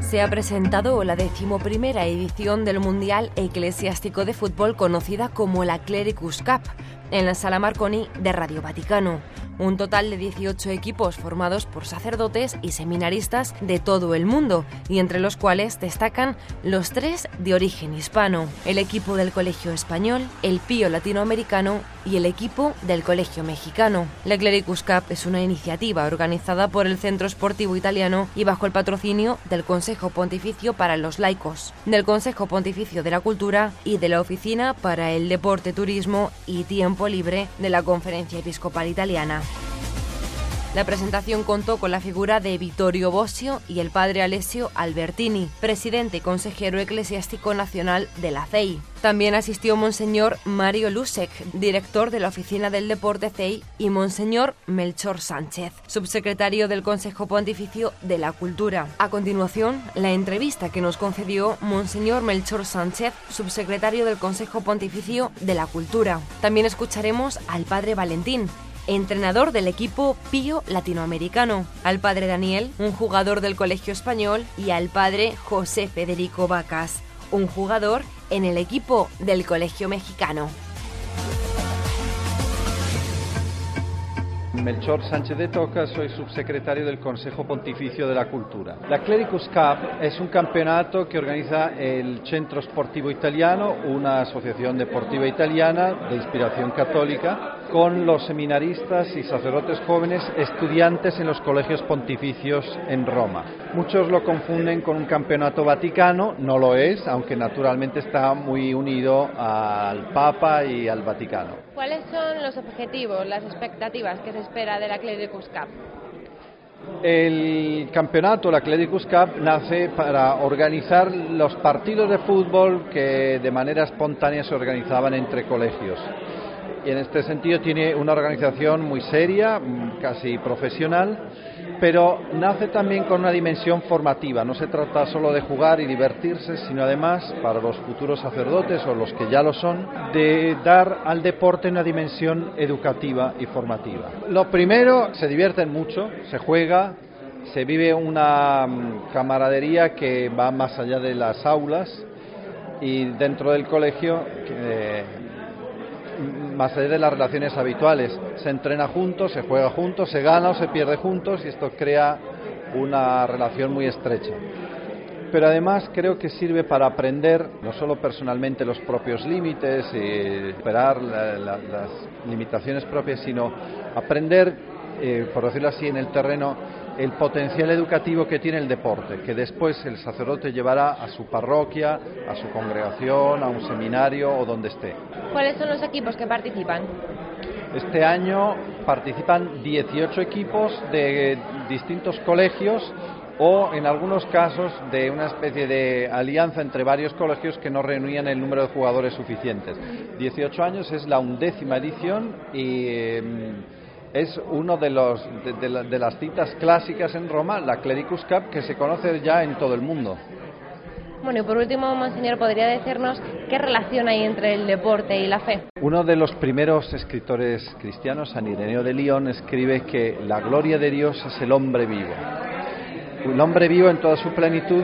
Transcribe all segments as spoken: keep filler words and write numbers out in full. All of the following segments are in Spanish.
Se ha presentado la decimoprimera edición del Mundial Eclesiástico de Fútbol, conocida como la Clericus Cup, en la Sala Marconi de Radio Vaticano. Un total de dieciocho equipos formados por sacerdotes y seminaristas de todo el mundo, y entre los cuales destacan los tres de origen hispano: el equipo del Colegio Español, el Pío Latinoamericano y el equipo del Colegio Mexicano. La Clericus Cup es una iniciativa organizada por el Centro Sportivo Italiano y bajo el patrocinio del Consejo Pontificio para los Laicos, del Consejo Pontificio de la Cultura y de la Oficina para el Deporte, Turismo y Tiempo Libre de la Conferencia Episcopal Italiana. La presentación contó con la figura de Vittorio Bosio y el padre Alessio Albertini, presidente y consejero eclesiástico nacional de la C E I. También asistió Monseñor Mario Lusek, director de la Oficina del Deporte C E I, y Monseñor Melchor Sánchez, subsecretario del Consejo Pontificio de la Cultura. A continuación, la entrevista que nos concedió Monseñor Melchor Sánchez, subsecretario del Consejo Pontificio de la Cultura. También escucharemos al padre Valentín, entrenador del equipo Pío Latinoamericano, al padre Daniel, un jugador del Colegio Español, y al padre José Federico Vacas, un jugador en el equipo del Colegio Mexicano. Melchor Sánchez de Toca, soy subsecretario del Consejo Pontificio de la Cultura. La Clericus Cup es un campeonato que organiza el Centro Sportivo Italiano, una asociación deportiva italiana de inspiración católica, con los seminaristas y sacerdotes jóvenes estudiantes en los colegios pontificios en Roma. Muchos lo confunden con un campeonato vaticano, no lo es, aunque naturalmente está muy unido al Papa y al Vaticano. ¿Cuáles son los objetivos, las expectativas que se espera de la Clericus Cup? El campeonato, la Clericus Cup, nace para organizar los partidos de fútbol que de manera espontánea se organizaban entre colegios. Y en este sentido tiene una organización muy seria, casi profesional, pero nace también con una dimensión formativa. No se trata solo de jugar y divertirse, sino además, para los futuros sacerdotes o los que ya lo son, de dar al deporte una dimensión educativa y formativa. Lo primero, se divierten mucho, se juega, se vive una camaradería que va más allá de las aulas, y dentro del colegio, eh, más allá de las relaciones habituales, se entrena juntos, se juega juntos, se gana o se pierde juntos, y esto crea una relación muy estrecha. Pero además creo que sirve para aprender no solo personalmente los propios límites y superar la, la, las limitaciones propias, sino aprender, eh, por decirlo así, en el terreno, el potencial educativo que tiene el deporte, que después el sacerdote llevará a su parroquia, a su congregación, a un seminario o donde esté. ¿Cuáles son los equipos que participan? Este año participan dieciocho equipos de distintos colegios, o en algunos casos de una especie de alianza entre varios colegios que no reunían el número de jugadores suficientes. dieciocho años, es la undécima edición y eh, es uno de, los, de, de, la, de las citas clásicas en Roma, la Clericus Cup, que se conoce ya en todo el mundo. Bueno, y por último, Monseñor, ¿podría decirnos qué relación hay entre el deporte y la fe? Uno de los primeros escritores cristianos, San Ireneo de León, escribe que la gloria de Dios es el hombre vivo. El hombre vivo en toda su plenitud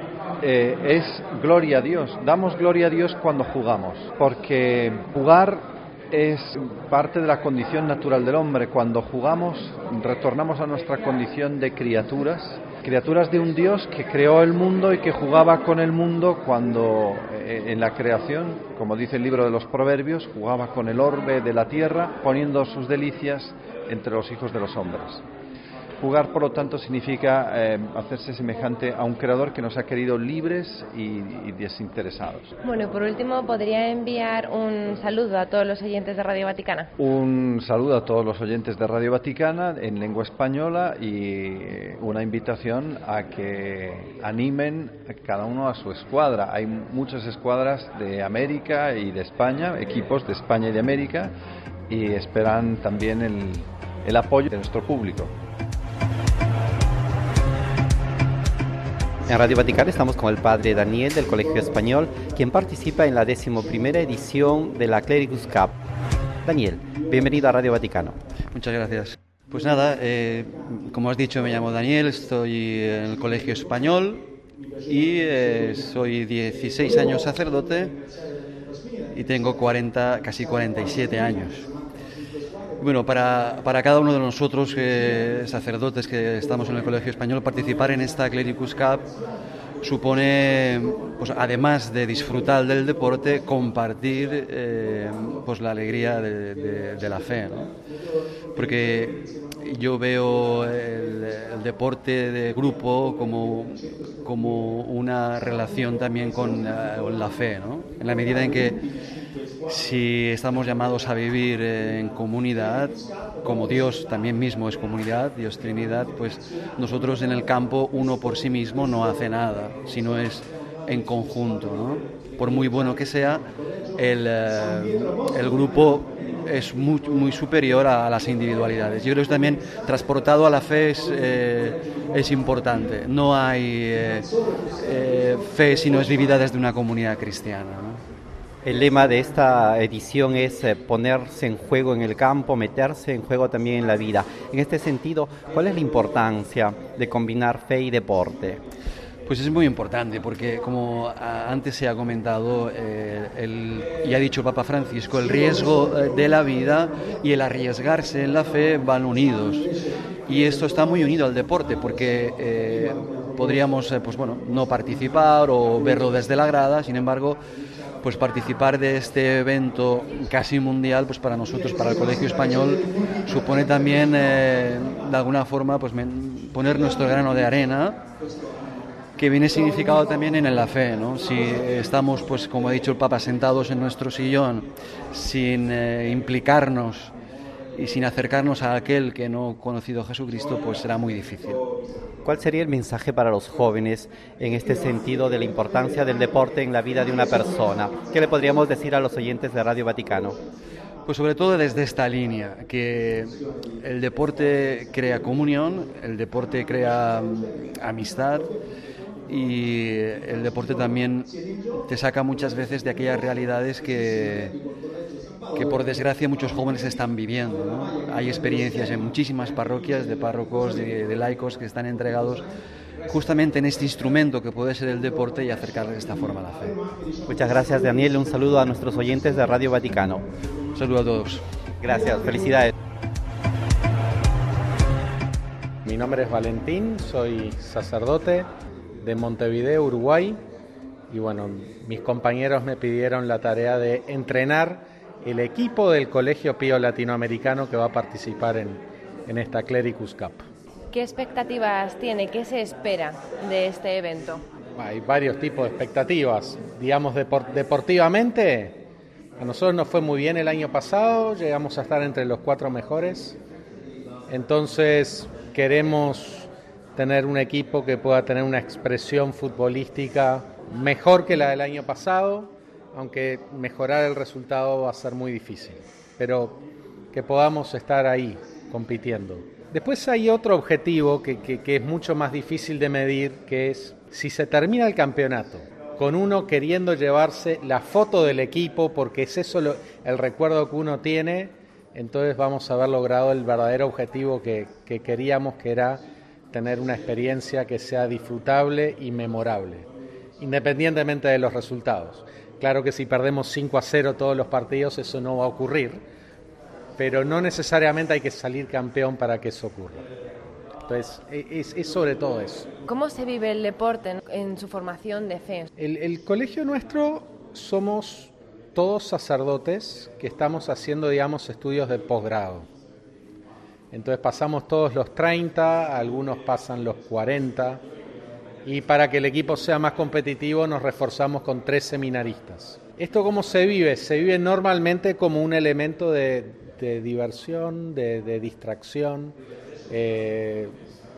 eh, es gloria a Dios. Damos gloria a Dios cuando jugamos, porque jugar es parte de la condición natural del hombre. Cuando jugamos, retornamos a nuestra condición de criaturas, criaturas de un Dios que creó el mundo y que jugaba con el mundo cuando, eh, en la creación, como dice el libro de los Proverbios, jugaba con el orbe de la tierra, poniendo sus delicias entre los hijos de los hombres. Jugar, por lo tanto, significa eh, hacerse semejante a un creador que nos ha querido libres y, y desinteresados. Bueno, y por último, ¿podría enviar un saludo a todos los oyentes de Radio Vaticana? Un saludo a todos los oyentes de Radio Vaticana en lengua española y una invitación a que animen cada uno a su escuadra. Hay muchas escuadras de América y de España, equipos de España y de América, y esperan también el, el apoyo de nuestro público. En Radio Vaticano estamos con el padre Daniel del Colegio Español, quien participa en la decimoprimera edición de la Clericus Cup. Daniel, bienvenido a Radio Vaticano. Muchas gracias. Pues nada, eh, como has dicho, me llamo Daniel, estoy en el Colegio Español y eh, soy dieciséis años sacerdote y tengo cuarenta, casi cuarenta y siete años. Bueno, para, para cada uno de nosotros, eh, sacerdotes que estamos en el Colegio Español, participar en esta Clericus Cup supone, pues, además de disfrutar del deporte, compartir eh, pues, la alegría de, de, de la fe, ¿no? Porque yo veo el, el deporte de grupo como, como una relación también con la, con la fe, ¿no? En la medida en que si estamos llamados a vivir en comunidad, como Dios también mismo es comunidad, Dios Trinidad, pues nosotros en el campo uno por sí mismo no hace nada, sino es en conjunto, ¿no? Por muy bueno que sea, el, el grupo es muy, muy superior a las individualidades. Yo creo que también transportado a la fe es, eh, es importante. No hay eh, eh, fe si no es vivida desde una comunidad cristiana, ¿no? El lema de esta edición es eh, ponerse en juego en el campo, meterse en juego también en la vida. En este sentido, ¿cuál es la importancia de combinar fe y deporte? Pues es muy importante porque, como antes se ha comentado, eh, el, y ha dicho Papa Francisco, el riesgo de la vida y el arriesgarse en la fe van unidos. Y esto está muy unido al deporte porque eh, podríamos eh, pues, bueno, no participar o verlo desde la grada, sin embargo, pues participar de este evento casi mundial, pues para nosotros, para el Colegio Español, supone también eh, de alguna forma pues poner nuestro grano de arena, que viene significado también en la fe, ¿no? Si estamos, pues como ha dicho el Papa, sentados en nuestro sillón sin eh, implicarnos y sin acercarnos a aquel que no ha conocido a Jesucristo, pues será muy difícil. ¿Cuál sería el mensaje para los jóvenes en este sentido de la importancia del deporte en la vida de una persona? ¿Qué le podríamos decir a los oyentes de Radio Vaticano? Pues sobre todo desde esta línea, que el deporte crea comunión, el deporte crea amistad y el deporte también te saca muchas veces de aquellas realidades que, que por desgracia muchos jóvenes están viviendo, ¿no? Hay experiencias en muchísimas parroquias de párrocos, de, de laicos que están entregados justamente en este instrumento que puede ser el deporte y acercarles de esta forma a la fe. Muchas gracias, Daniel. Un saludo a nuestros oyentes de Radio Vaticano. Un saludo a todos. Gracias, felicidades. Mi nombre es Valentín, soy sacerdote de Montevideo, Uruguay, y bueno, mis compañeros me pidieron la tarea de entrenar el equipo del Colegio Pío Latinoamericano que va a participar en, en esta Clericus Cup. ¿Qué expectativas tiene? ¿Qué se espera de este evento? Hay varios tipos de expectativas. Digamos, deport- deportivamente, a nosotros nos fue muy bien el año pasado, llegamos a estar entre los cuatro mejores. Entonces, queremos tener un equipo que pueda tener una expresión futbolística mejor que la del año pasado, aunque mejorar el resultado va a ser muy difícil, pero que podamos estar ahí compitiendo. Después hay otro objetivo que, que, que es mucho más difícil de medir, que es si se termina el campeonato con uno queriendo llevarse la foto del equipo, porque es eso lo, el recuerdo que uno tiene, entonces vamos a haber logrado el verdadero objetivo que, que queríamos, que era tener una experiencia que sea disfrutable y memorable, independientemente de los resultados. Claro que si perdemos cinco a cero todos los partidos, eso no va a ocurrir, pero no necesariamente hay que salir campeón para que eso ocurra. Entonces, es, es sobre todo eso. ¿Cómo se vive el deporte en, en su formación de fe? El, el colegio nuestro somos todos sacerdotes que estamos haciendo, digamos, estudios de posgrado. Entonces pasamos todos los treinta, algunos pasan los cuarenta, y para que el equipo sea más competitivo nos reforzamos con tres seminaristas. ¿Esto cómo se vive? Se vive normalmente como un elemento de, de diversión, de, de distracción. Eh,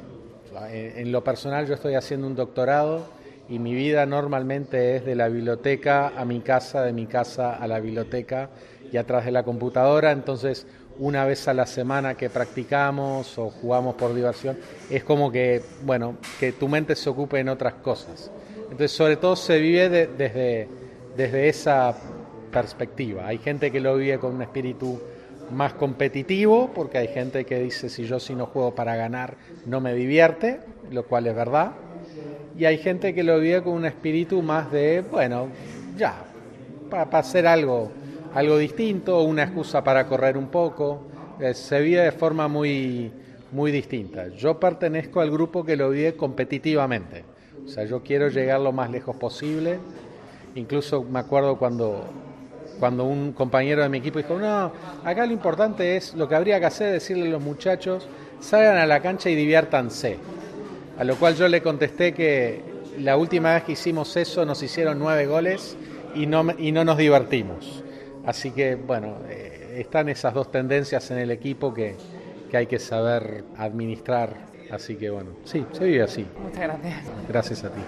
en, en lo personal yo estoy haciendo un doctorado y mi vida normalmente es de la biblioteca a mi casa, de mi casa a la biblioteca y atrás de la computadora, entonces una vez a la semana que practicamos o jugamos por diversión, es como que, bueno, que tu mente se ocupe en otras cosas. Entonces, sobre todo se vive de, desde, desde esa perspectiva. Hay gente que lo vive con un espíritu más competitivo, porque hay gente que dice, si yo si no juego para ganar, no me divierte, lo cual es verdad. y hay gente que lo vive con un espíritu más de, bueno, ya, para pa hacer algo, algo distinto, una excusa para correr un poco, eh, se vive de forma muy, muy distinta. Yo pertenezco al grupo que lo vive competitivamente, o sea, yo quiero llegar lo más lejos posible. Incluso me acuerdo cuando, cuando un compañero de mi equipo dijo, no, acá lo importante es, lo que habría que hacer es decirle a los muchachos, salgan a la cancha y diviértanse. A lo cual yo le contesté que la última vez que hicimos eso nos hicieron nueve goles y no, y no nos divertimos. Así que, bueno, eh, están esas dos tendencias en el equipo que, que hay que saber administrar. Así que, bueno, sí, se vive así. Muchas gracias. Gracias a ti.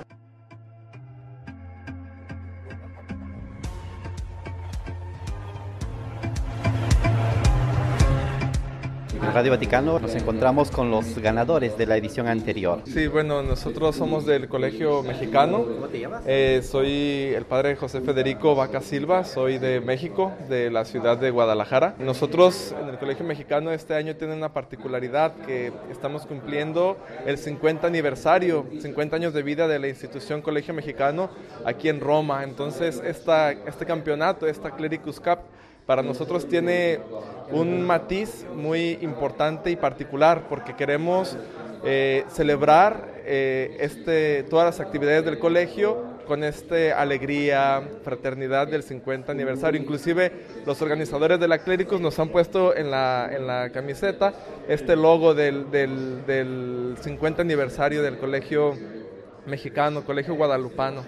En Radio Vaticano nos encontramos con los ganadores de la edición anterior. Sí, bueno, nosotros somos del Colegio Mexicano. ¿Cómo te llamas? Eh, soy el padre José Federico Vaca Silva, soy de México, de la ciudad de Guadalajara. Nosotros en el Colegio Mexicano este año tiene una particularidad que estamos cumpliendo el cincuenta aniversario, cincuenta años de vida de la institución Colegio Mexicano aquí en Roma. Entonces esta, este campeonato, esta Clericus Cup, para nosotros tiene un matiz muy importante y particular porque queremos eh, celebrar eh, este, todas las actividades del colegio con esta alegría, fraternidad del cincuenta aniversario. Inclusive los organizadores de la Clericus nos han puesto en la, en la camiseta este logo del, del, del cincuenta aniversario del Colegio Mexicano, Colegio Guadalupano,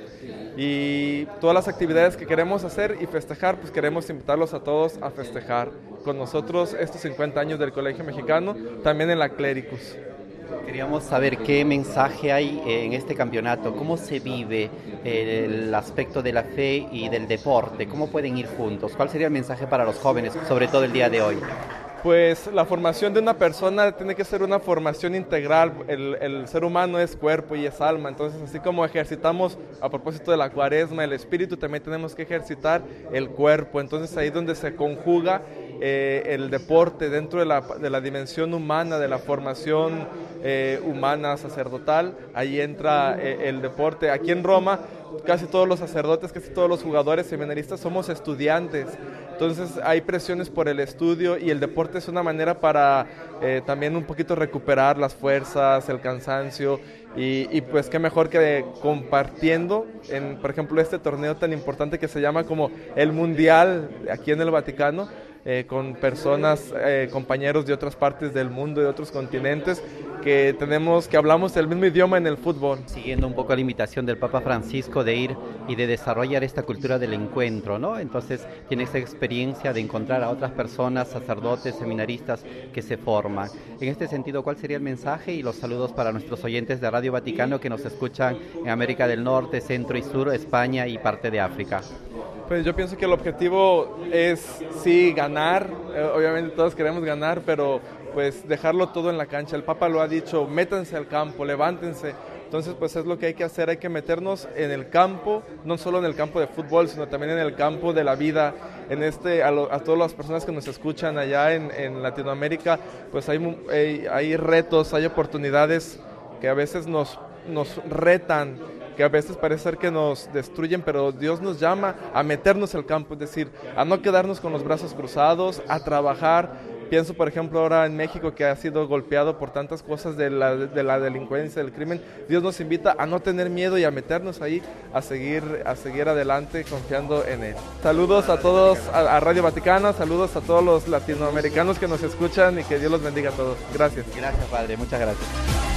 y todas las actividades que queremos hacer y festejar, pues queremos invitarlos a todos a festejar con nosotros estos cincuenta años del Colegio Mexicano, también en la Clericus. Queríamos saber qué mensaje hay en este campeonato, cómo se vive el aspecto de la fe y del deporte, cómo pueden ir juntos, cuál sería el mensaje para los jóvenes, sobre todo el día de hoy. Pues la formación de una persona tiene que ser una formación integral. El, el ser humano es cuerpo y es alma, entonces así como ejercitamos a propósito de la cuaresma el espíritu, también tenemos que ejercitar el cuerpo. Entonces ahí es donde se conjuga eh, el deporte dentro de la, de la dimensión humana, de la formación eh, humana sacerdotal, ahí entra eh, el deporte. Aquí en Roma casi todos los sacerdotes, casi todos los jugadores seminaristas somos estudiantes, entonces hay presiones por el estudio y el deporte es una manera para eh, también un poquito recuperar las fuerzas, el cansancio y, y pues qué mejor que compartiendo en, por ejemplo, este torneo tan importante que se llama como el Mundial aquí en el Vaticano, eh, con personas, eh, compañeros de otras partes del mundo, de otros continentes, que tenemos, que hablamos el mismo idioma en el fútbol. Siguiendo un poco la invitación del Papa Francisco de ir y de desarrollar esta cultura del encuentro, ¿no? Entonces tiene esa experiencia de encontrar a otras personas, sacerdotes, seminaristas que se forman. En este sentido, ¿cuál sería el mensaje y los saludos para nuestros oyentes de Radio Vaticano que nos escuchan en América del Norte, Centro y Sur, España y parte de África? Pues yo pienso que el objetivo es, sí, ganar, eh, obviamente todos queremos ganar, pero pues dejarlo todo en la cancha. El Papa lo ha dicho, métanse al campo, levántense. Entonces pues es lo que hay que hacer, hay que meternos en el campo, no solo en el campo de fútbol, sino también en el campo de la vida. En este, a, lo, a todas las personas que nos escuchan allá en, en Latinoamérica, pues hay, hay, hay retos, hay oportunidades que a veces nos, nos retan, que a veces parece ser que nos destruyen, pero Dios nos llama a meternos al campo, es decir, a no quedarnos con los brazos cruzados, a trabajar. Pienso, por ejemplo, ahora en México, que ha sido golpeado por tantas cosas de la, de la delincuencia, del crimen. Dios nos invita a no tener miedo y a meternos ahí, a seguir, a seguir adelante confiando en Él. Saludos a todos, a, a Radio Vaticano, saludos a todos los latinoamericanos que nos escuchan y que Dios los bendiga a todos. Gracias. Gracias, Padre. Muchas gracias.